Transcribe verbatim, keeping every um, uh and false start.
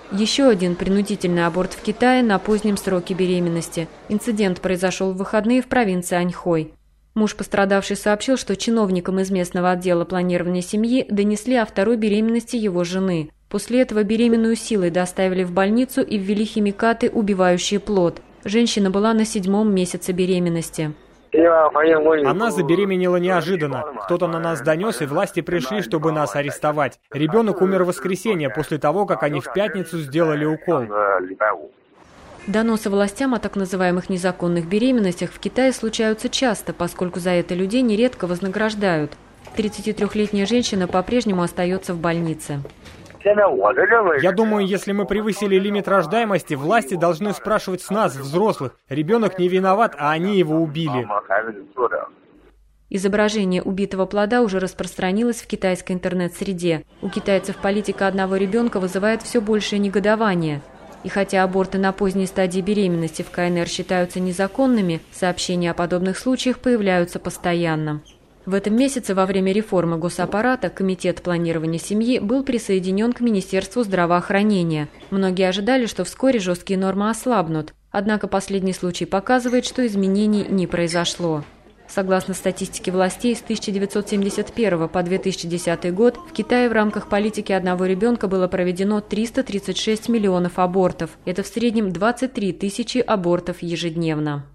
Еще один принудительный аборт в Китае на позднем сроке беременности. Инцидент произошел в выходные в провинции Аньхой. Муж пострадавшей сообщил, что чиновникам из местного отдела планирования семьи донесли о второй беременности его жены. После этого беременную силой доставили в больницу и ввели химикаты, убивающие плод. Женщина была на седьмом месяце беременности. Она забеременела неожиданно. Кто-то на нас донес, и власти пришли, чтобы нас арестовать. Ребенок умер в воскресенье, после того, как они в пятницу сделали укол. Доносы властям о так называемых незаконных беременностях в Китае случаются часто, поскольку за это людей нередко вознаграждают. тридцатитрёхлетняя женщина по-прежнему остается в больнице. Я думаю, если мы превысили лимит рождаемости, власти должны спрашивать с нас, взрослых. Ребенок не виноват, а они его убили. Изображение убитого плода уже распространилось в китайской интернет-среде. У китайцев политика одного ребенка вызывает все большее негодование. И хотя аборты на поздней стадии беременности в КНР считаются незаконными, сообщения о подобных случаях появляются постоянно. В этом месяце во время реформы госаппарата Комитет планирования семьи был присоединен к Министерству здравоохранения. Многие ожидали, что вскоре жесткие нормы ослабнут, однако последний случай показывает, что изменений не произошло. Согласно статистике властей, с тысяча девятьсот семьдесят первого по две тысячи десятый год в Китае в рамках политики одного ребенка было проведено триста тридцать шесть миллионов абортов. Это в среднем двадцать три тысячи абортов ежедневно.